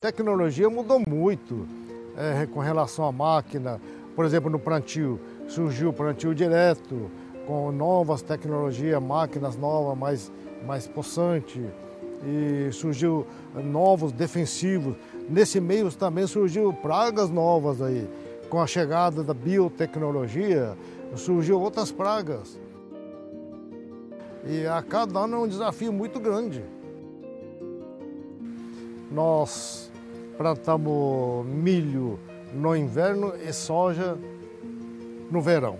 A tecnologia mudou muito com relação à máquina. Por exemplo, no plantio, surgiu o plantio direto, com novas tecnologias, máquinas novas, mais possantes. E surgiu novos defensivos. Nesse meio também surgiu pragas novas aí. Com a chegada da biotecnologia, surgiu outras pragas. E a cada ano é um desafio muito grande. Nós plantamos milho no inverno e soja no verão.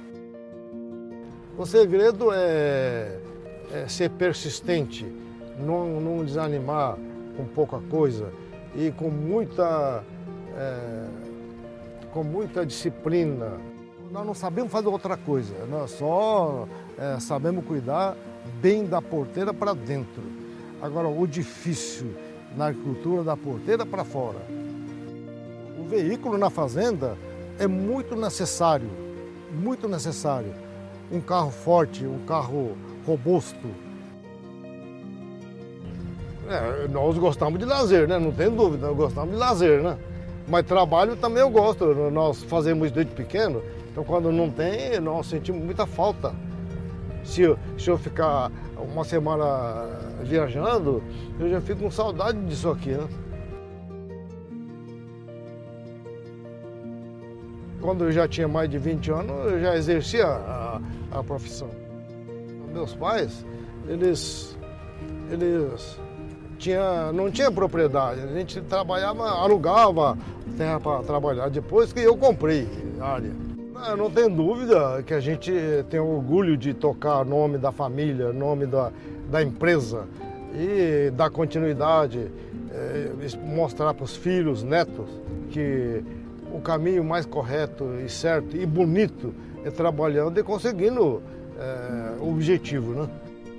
O segredo é ser persistente, não desanimar com pouca coisa e com muita disciplina. Nós não sabemos fazer outra coisa, nós só sabemos cuidar bem da porteira para dentro. Agora, o difícil na agricultura, da porteira para fora. O veículo na fazenda é muito necessário. Um carro forte, um carro robusto. Nós gostamos de lazer, né? Não tem dúvida, nós gostamos de lazer, né? Mas trabalho também eu gosto, nós fazemos isso desde pequeno, então quando não tem, nós sentimos muita falta. Se eu ficar uma semana viajando, eu já fico com saudade disso aqui, né? Quando eu já tinha mais de 20 anos, eu já exercia a profissão. Meus pais, eles não tinham propriedade, a gente trabalhava, alugava terra para trabalhar, depois que eu comprei a área. Não tem dúvida que a gente tem orgulho de tocar o nome da família, nome da empresa e dar continuidade, mostrar para os filhos, netos, que o caminho mais correto e certo e bonito é trabalhando e conseguindo o objetivo, né?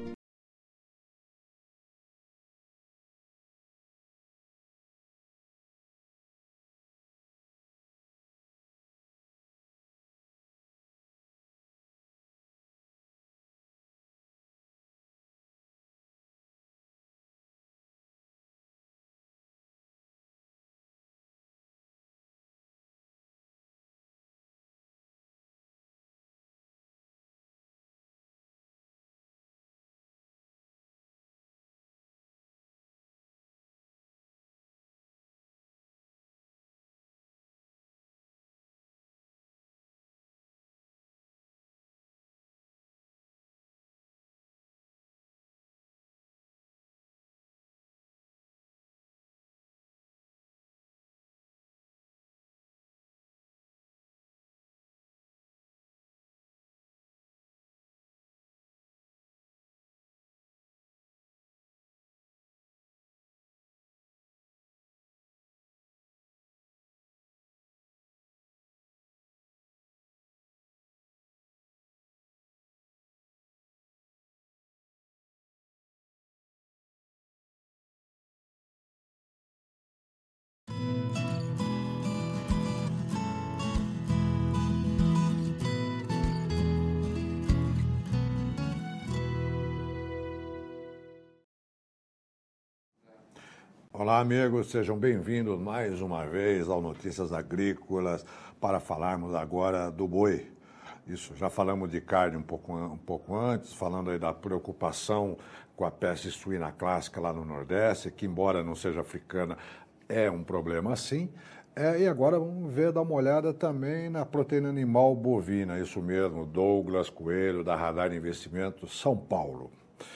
Olá, amigos, sejam bem-vindos mais uma vez ao Notícias Agrícolas para falarmos agora do boi. Isso, já falamos de carne um pouco antes, falando aí da preocupação com a peste suína clássica lá no Nordeste, que embora não seja africana, é um problema sim. E agora vamos dar uma olhada também na proteína animal bovina, isso mesmo, Douglas Coelho, da Radar Investimentos, São Paulo.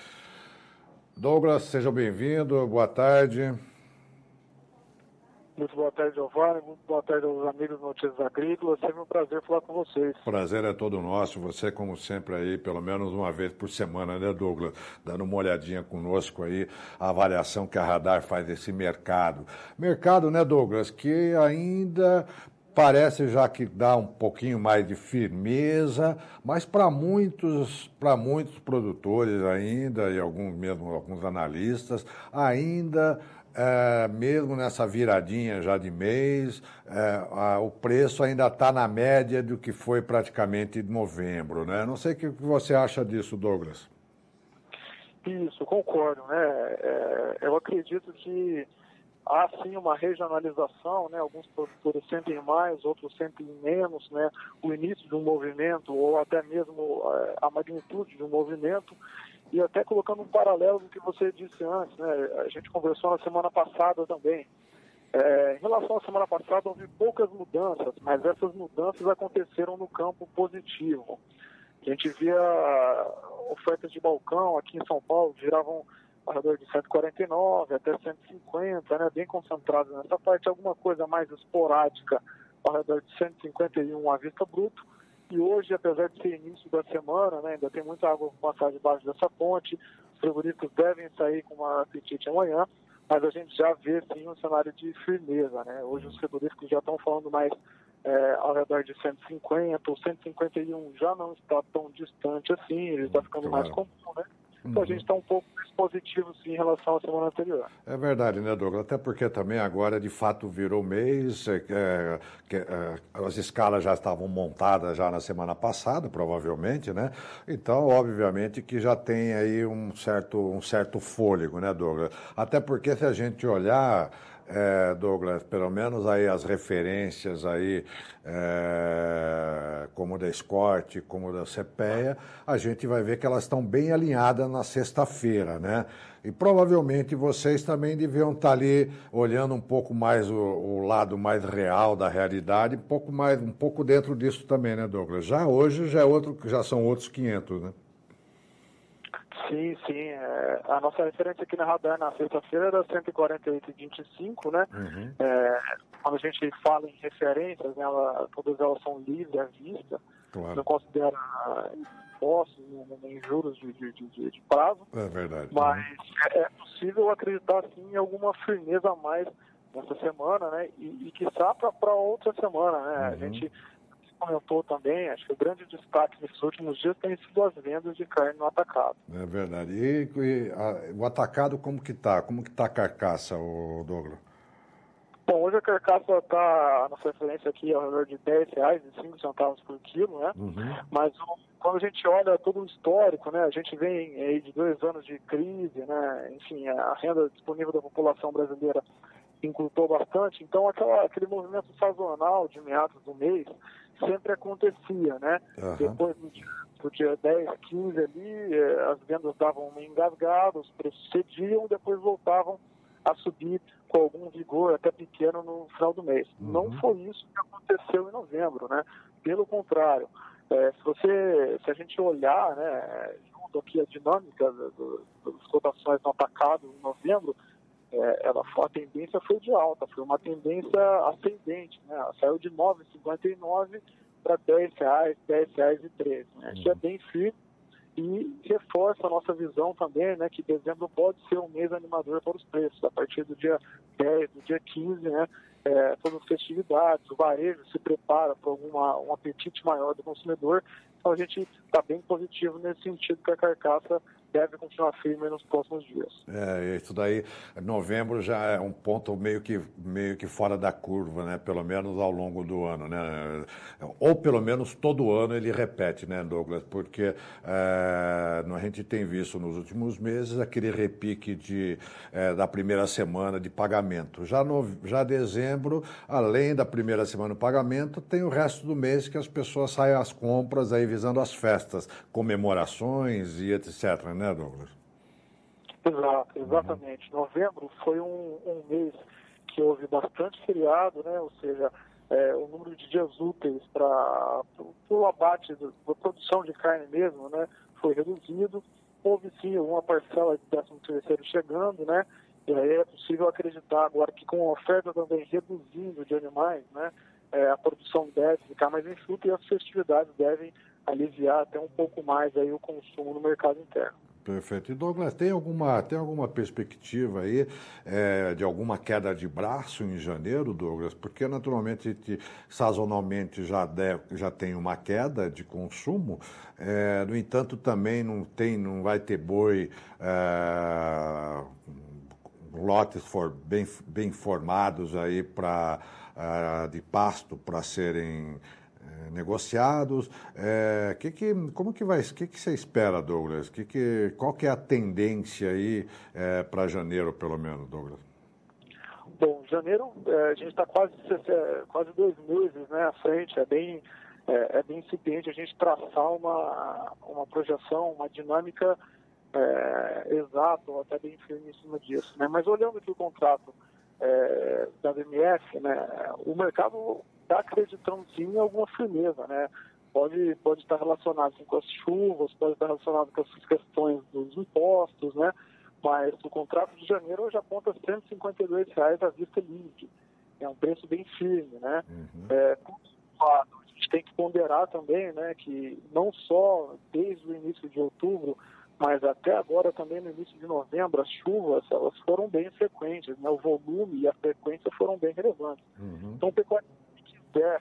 Douglas, seja bem-vindo, boa tarde. Muito boa tarde, Giovanni. Muito boa tarde aos amigos do Notícias Agrícolas. Sempre um prazer falar com vocês. Prazer é todo nosso. Você, como sempre, aí, pelo menos uma vez por semana, né, Douglas? Dando uma olhadinha conosco aí, a avaliação que a Radar faz desse mercado. Mercado, né, Douglas, que ainda parece já que dá um pouquinho mais de firmeza, mas para muitos produtores ainda, e alguns analistas, ainda... mesmo nessa viradinha já de mês, o preço ainda está na média do que foi praticamente de novembro, né? Não sei o que você acha disso, Douglas. Isso, concordo, né? Eu acredito que há sim uma regionalização, né? Alguns produtores sentem mais, outros sentem menos, né? O início de um movimento ou até mesmo a magnitude de um movimento. E até colocando um paralelo do que você disse antes, né? A gente conversou na semana passada também. Em relação à semana passada, houve poucas mudanças, mas essas mudanças aconteceram no campo positivo. A gente via ofertas de balcão aqui em São Paulo, giravam ao redor de 149 até 150, né, bem concentradas nessa parte, alguma coisa mais esporádica ao redor de 151 à vista bruto. E hoje, apesar de ser início da semana, né, ainda tem muita água para passar debaixo dessa ponte, os frigoríficos devem sair com maior apetite amanhã, mas a gente já vê sim um cenário de firmeza, né? Hoje os frigoríficos já estão falando mais ao redor de 150 ou 151, já não está tão distante assim, ele está ficando mais comum, né? Então a gente está um pouco mais positivo sim em relação à semana anterior. É verdade, né, Douglas? Até porque também agora de fato virou mês, as escalas já estavam montadas já na semana passada, provavelmente, né? Então, obviamente que já tem aí um certo fôlego, né, Douglas? Até porque se a gente olhar, Douglas, pelo menos aí as referências aí, como da Escort, como da CPEA, a gente vai ver que elas estão bem alinhadas na sexta-feira, né? E provavelmente vocês também deviam estar ali olhando um pouco mais o lado mais real da realidade, um pouco dentro disso também, né, Douglas? Já hoje já são outros 500, né? Sim. A nossa referência aqui na Radar na sexta-feira era 148,25, né? Uhum. Quando a gente fala em referências, né, todas elas são livres à vista, Claro. Não considera impostos nem juros de prazo. É verdade. Mas é possível acreditar sim em alguma firmeza a mais nessa semana, né? E quiçá para outra semana, né? A gente comentou também, acho que o grande destaque nesses últimos dias tem sido as vendas de carne no atacado. É verdade. E o atacado como que tá? Como que tá a carcaça, Douglas? Bom, hoje a carcaça está, a nossa referência aqui, ao redor de R$10,05 por quilo, né? Mas quando a gente olha todo o histórico, né? A gente vem aí de 2 anos de crise, né? Enfim, a renda disponível da população brasileira encurtou bastante, então aquele movimento sazonal de meados do mês sempre acontecia, né? Depois do dia 10, 15 ali, as vendas davam uma engasgada, os preços cediam, depois voltavam a subir com algum vigor, até pequeno, no final do mês. Não foi isso que aconteceu em novembro, né? Pelo contrário, se a gente olhar, né, junto aqui a dinâmica das cotações no atacado em novembro, a tendência foi de alta, foi uma tendência ascendente, né? Ela saiu de R$ 9,59 para R$ 10, R$10,13. Né? Isso é bem firme e reforça a nossa visão também, né, que dezembro pode ser um mês animador para os preços. A partir do dia 10, do dia 15, né, todas as festividades, o varejo se prepara para um apetite maior do consumidor. Então a gente está bem positivo nesse sentido que a carcaça deve continuar firme nos próximos dias. Isso daí, novembro já é um ponto meio que fora da curva, né? Pelo menos ao longo do ano, né? Ou pelo menos todo ano ele repete, né, Douglas? Porque a gente tem visto nos últimos meses aquele repique da primeira semana de pagamento. Já dezembro, além da primeira semana do pagamento, tem o resto do mês que as pessoas saem às compras aí visando as festas, comemorações e etc., né, Douglas? Exato, exatamente. Novembro foi um mês que houve bastante feriado, né? Ou seja, o número de dias úteis para o abate da produção de carne mesmo, né? Foi reduzido. Houve sim uma parcela de 13º chegando, né? E aí é possível acreditar agora que com a oferta também reduzindo de animais, né? A produção deve ficar mais enxuta e as festividades devem aliviar até um pouco mais aí o consumo no mercado interno. Perfeito. E Douglas, tem alguma perspectiva aí de alguma queda de braço em janeiro, Douglas? Porque naturalmente, sazonalmente já tem uma queda de consumo, no entanto também não vai ter boi, lotes bem formados aí de pasto para serem negociados. O que você espera, Douglas? Qual que é a tendência aí para janeiro, pelo menos, Douglas? Bom, janeiro a gente está quase 2 meses, né, à frente, é bem incipiente a gente traçar uma projeção, uma dinâmica exata ou até bem firme em cima disso, né? Mas olhando aqui o contrato da BMF, né, o mercado está acreditando sim em alguma firmeza, né? Pode estar relacionado com as chuvas, pode estar relacionado com as questões dos impostos, né? Mas o contrato de janeiro já aponta R$ 152 à vista livre. É um preço bem firme, né? Por outro lado, a gente tem que ponderar também, né, que não só desde o início de outubro, mas até agora também no início de novembro, as chuvas elas foram bem frequentes, né? O volume e a frequência foram bem relevantes. Então, o pecuarista que quiser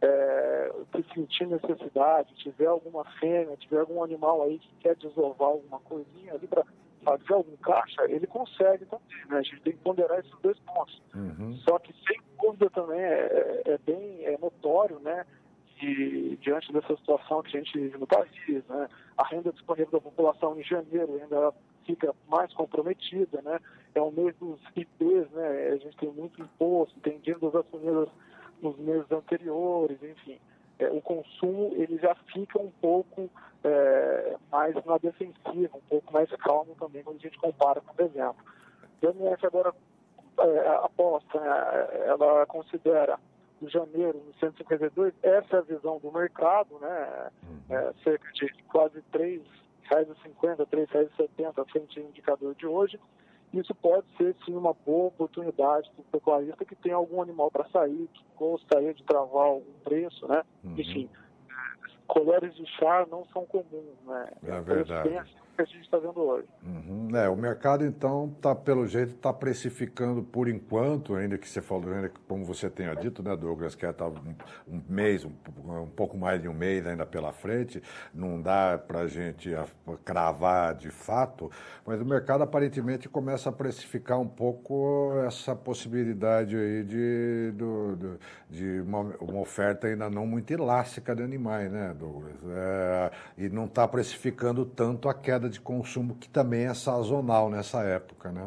que sentir necessidade, tiver alguma fêmea, tiver algum animal aí que quer desovar alguma coisinha ali para fazer algum caixa, ele consegue também, né? A gente tem que ponderar esses dois pontos. Só que, sem dúvida, também é bem notório, né, que diante dessa situação que a gente vive no país, né, a renda disponível da população em janeiro ainda fica mais comprometida, né? É o mês dos IPs, né? A gente tem muito imposto, tem dívidas assumidas nos meses anteriores, enfim. O consumo ele já fica um pouco mais na defensiva, um pouco mais calmo também quando a gente compara com dezembro. A BMF agora aposta, né, ela considera o janeiro no 152, essa é a visão do mercado, né, cerca de quase R$ 3,50, R$ 3,70 frente ao indicador de hoje. Isso pode ser, sim, uma boa oportunidade para o pecuarista que tem algum animal para sair, que gostaria de travar algum preço, né? Enfim, colheres de chá não são comuns, né? É verdade. Bem assim que a gente está vendo hoje. O mercado, então, pelo jeito, está precificando por enquanto, ainda que você falou, ainda que, como você tenha dito, né, Douglas, que está um mês, um pouco mais de um mês ainda pela frente, não dá para a gente cravar de fato, mas o mercado aparentemente começa a precificar um pouco essa possibilidade aí de uma oferta ainda não muito elástica de animais, né, Douglas? E não está precificando tanto a queda de consumo, que também é sazonal nessa época, né?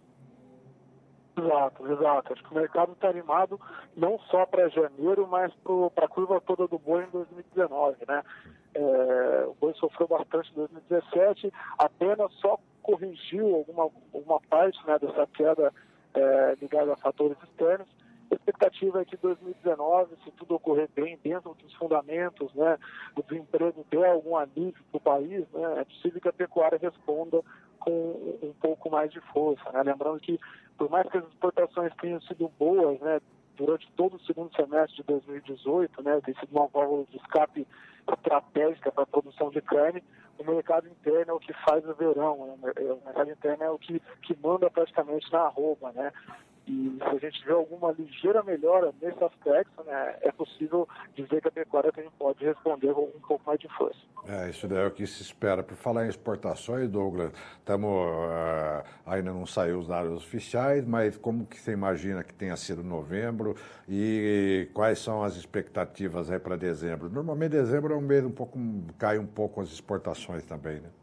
Exato. Acho que o mercado está animado não só para janeiro, mas para a curva toda do boi em 2019, né? O boi sofreu bastante em 2017, apenas só corrigiu alguma parte, né, dessa queda ligada a fatores externos. A expectativa é que 2019, se tudo ocorrer bem, dentro dos fundamentos, né, o desemprego der algum alívio para o país, né, é possível que a pecuária responda com um pouco mais de força, né? Lembrando que, por mais que as exportações tenham sido boas, né, durante todo o segundo semestre de 2018, né, tem sido uma válvula de escape estratégica para a produção de carne, o mercado interno é o que faz o verão, né? O mercado interno é o que manda praticamente na arroba, né? E se a gente vê alguma ligeira melhora nesse aspecto, né, é possível dizer que a pecuária também pode responder com um pouco mais de força. Isso daí é o que se espera. Por falar em exportações, Douglas, ainda não saiu os dados oficiais, mas como que você imagina que tenha sido novembro e quais são as expectativas aí para dezembro? Normalmente dezembro é um mês cai um pouco as exportações também, né?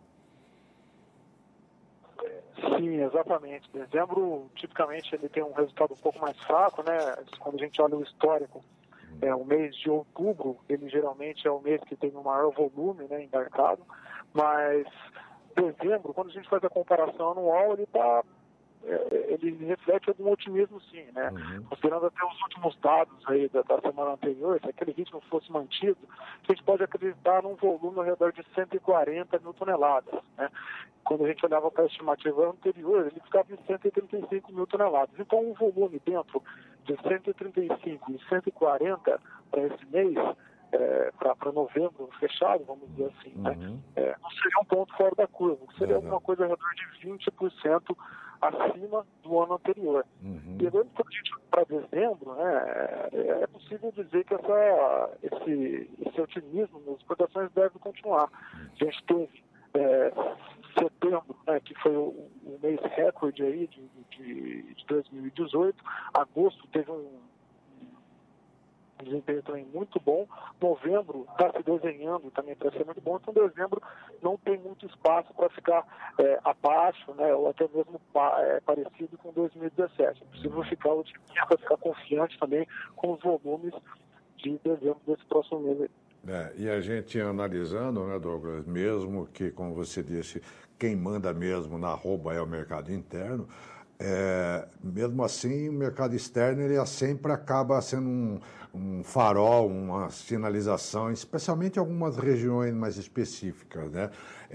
Sim, exatamente. Dezembro, tipicamente, ele tem um resultado um pouco mais fraco, né? Quando a gente olha o histórico, o mês de outubro, ele geralmente é o mês que tem o maior volume, né, embarcado, mas dezembro, quando a gente faz a comparação anual, ele reflete algum otimismo, sim, né? Considerando até os últimos dados aí da semana anterior, se aquele ritmo fosse mantido, a gente pode acreditar num volume ao redor de 140 mil toneladas, né? Quando a gente olhava para a estimativa anterior, ele ficava em 135 mil toneladas. Então, um volume dentro de 135 e 140 para esse mês, para novembro fechado, vamos dizer assim, né? Não seria um ponto fora da curva, seria alguma coisa ao redor de 20% acima do ano anterior. E agora, quando a gente para dezembro, né, é possível dizer que esse otimismo nas exportações deve continuar. A gente teve setembro, né, que foi o mês recorde aí de 2018, agosto teve desempenho também muito bom. Novembro está se desenhando também para ser muito bom, então dezembro não tem muito espaço para ficar abaixo, né, ou até mesmo parecido com 2017. É possível ficar otimista, ficar confiante também com os volumes de dezembro desse próximo mês. E a gente analisando, né, Douglas, mesmo que, como você disse, quem manda mesmo na arroba é o mercado interno, mesmo assim o mercado externo ele sempre acaba sendo um farol, uma sinalização, especialmente em algumas regiões mais específicas, né?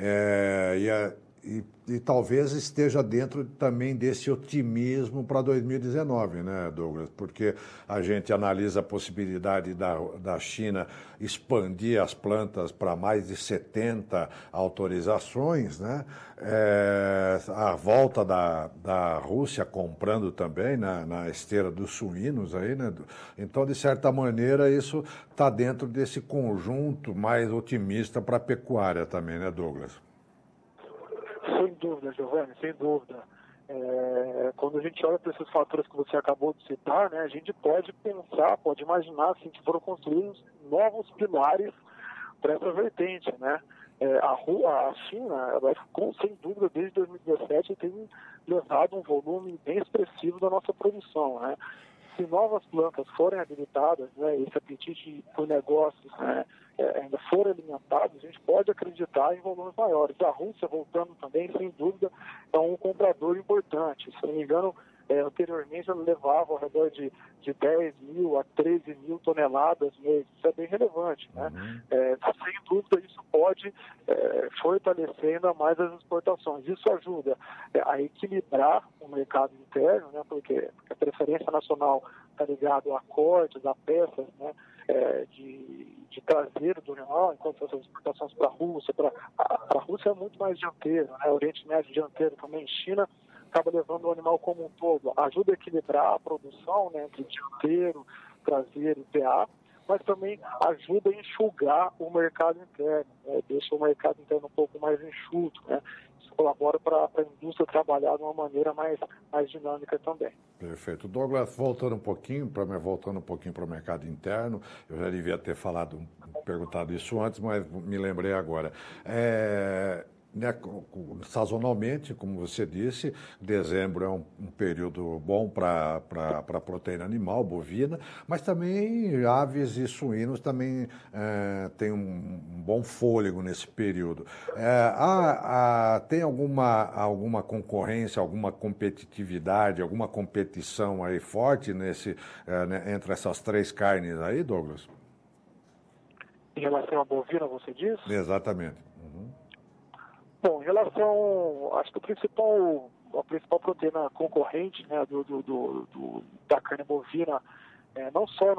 E talvez esteja dentro também desse otimismo para 2019, né, Douglas? Porque a gente analisa a possibilidade da China expandir as plantas para mais de 70 autorizações, né? A volta da Rússia comprando também na esteira dos suínos aí, né? Então, de certa maneira, isso está dentro desse conjunto mais otimista para a pecuária também, né, Douglas? Sem dúvida, Giovanni, sem dúvida. Quando a gente olha para esses fatores que você acabou de citar, né, a gente pode pensar, pode imaginar assim, que foram construídos novos pilares para essa vertente, né? A China, ela, sem dúvida, desde 2017 tem levado um volume bem expressivo da nossa produção, né? Se novas plantas forem habilitadas, né, esse apetite por negócios, né, ainda for alimentado, a gente pode acreditar em volumes maiores. A Rússia, voltando também, sem dúvida, é um comprador importante. Se não me engano, anteriormente ela levava ao redor de 10 mil a 13 mil toneladas mês. Isso é bem relevante, né? Sem dúvida, isso pode fortalecer ainda mais as exportações. Isso ajuda a equilibrar o mercado interno, né? Porque a preferência nacional está ligada a cortes, a peças, né? De traseiro do animal, enquanto essas exportações para a Rússia, a Rússia é muito mais dianteiro, né? O Oriente Médio dianteiro também, China acaba levando o animal como um todo, ajuda a equilibrar a produção, né, entre dianteiro, traseiro e PA, mas também ajuda a enxugar o mercado interno, né? Deixa o mercado interno um pouco mais enxuto, né? Isso colabora para a indústria trabalhar de uma maneira mais dinâmica também. Perfeito. Douglas, voltando um pouquinho para o mercado interno, eu já devia ter perguntado isso antes, mas me lembrei agora. Né, sazonalmente, como você disse, dezembro é um período bom para a proteína animal, bovina, mas também aves e suínos também têm um bom fôlego nesse período. Tem alguma concorrência, alguma competitividade, alguma competição aí forte né, entre essas três carnes aí, Douglas? Em relação à bovina, você diz? Exatamente. Bom, em relação, acho que a principal proteína concorrente, né, da carne bovina, não só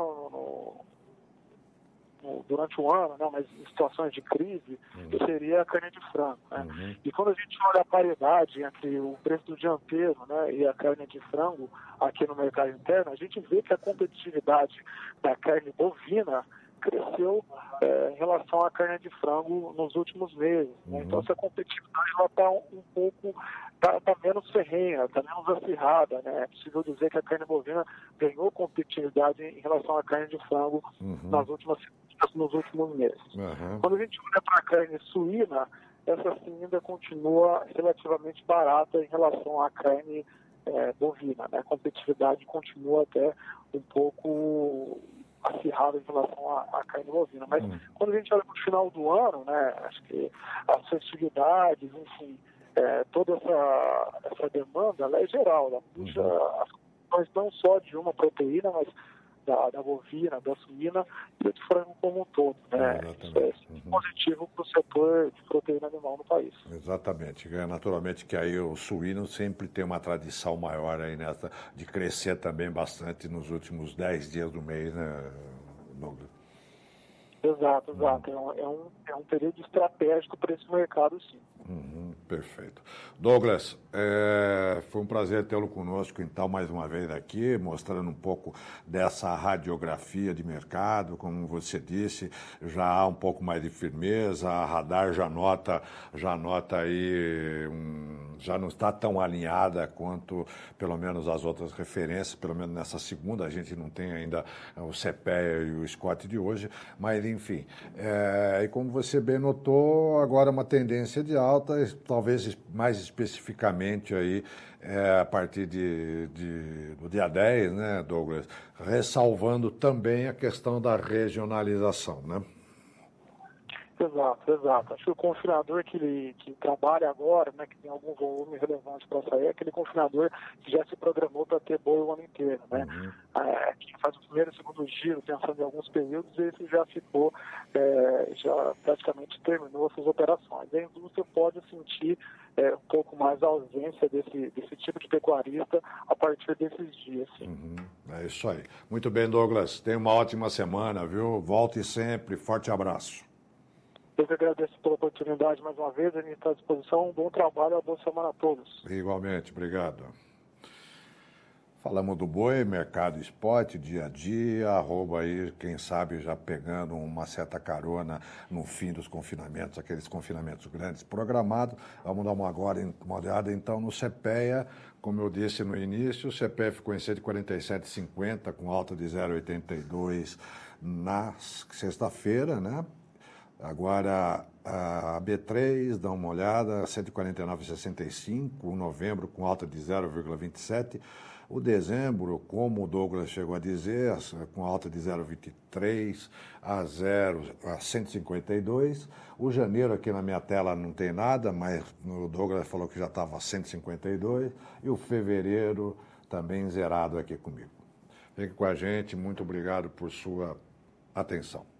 durante o ano, né, mas em situações de crise, seria a carne de frango. Né? E quando a gente olha a paridade entre o preço do dianteiro, né, e a carne de frango aqui no mercado interno, a gente vê que a competitividade da carne bovina cresceu em relação à carne de frango nos últimos meses. Né? Então, essa competitividade está um pouco tá menos ferrenha, está menos acirrada. Né? É possível dizer que a carne bovina ganhou competitividade em relação à carne de frango nos últimos meses. Quando a gente olha para a carne suína, essa sim ainda continua relativamente barata em relação à carne bovina. Né? A competitividade continua até um pouco acirrada em relação à carne bovina. Mas quando a gente olha para o final do ano, né, acho que as festividades, enfim, toda essa demanda, ela é geral, ela puxa as questões não só de uma proteína, mas da bovina, da suína e do frango como um todo. Né? Isso é positivo para o setor de proteína animal no país. Exatamente. Naturalmente que aí o suíno sempre tem uma tradição maior aí nessa, de crescer também bastante nos últimos 10 dias do mês, né, Douglas? Exato. É um período estratégico para esse mercado, sim. Perfeito. Douglas, foi um prazer tê-lo conosco, então, mais uma vez aqui, mostrando um pouco dessa radiografia de mercado. Como você disse, já há um pouco mais de firmeza, a Radar já nota aí, já não está tão alinhada quanto, pelo menos, as outras referências, pelo menos nessa segunda, a gente não tem ainda o CPEA e o Scott de hoje, mas, enfim, e como você bem notou, agora uma tendência de alta, talvez mais especificamente aí, a partir do dia 10, né, Douglas, ressalvando também a questão da regionalização, né? Exato. Acho que o confinador que trabalha agora, né, que tem algum volume relevante para sair, é aquele confinador que já se programou para ter boi o ano inteiro, né? Quem faz o primeiro e segundo giro, pensando em alguns períodos, esse já ficou, já praticamente terminou suas operações. A indústria pode sentir um pouco mais a ausência desse tipo de pecuarista a partir desses dias. É isso aí. Muito bem, Douglas. Tenha uma ótima semana, viu? Volte sempre. Forte abraço. Eu que agradeço pela oportunidade mais uma vez, a gente está à disposição. Um bom trabalho, uma boa semana a todos. Igualmente, obrigado. Falamos do boi, mercado spot, dia a dia, arroba aí, quem sabe já pegando uma certa carona no fim dos confinamentos, aqueles confinamentos grandes programados. Vamos dar uma olhada então no CPEA. Como eu disse no início, o CPEA ficou em 147,50 com alta de 0,82 na sexta-feira, né? Agora, a B3, dá uma olhada, 149,65, o novembro com alta de 0,27. O dezembro, como o Douglas chegou a dizer, com alta de 0,23 a 152. O janeiro aqui na minha tela não tem nada, mas o Douglas falou que já estava 152. E o fevereiro também zerado aqui comigo. Fique com a gente, muito obrigado por sua atenção.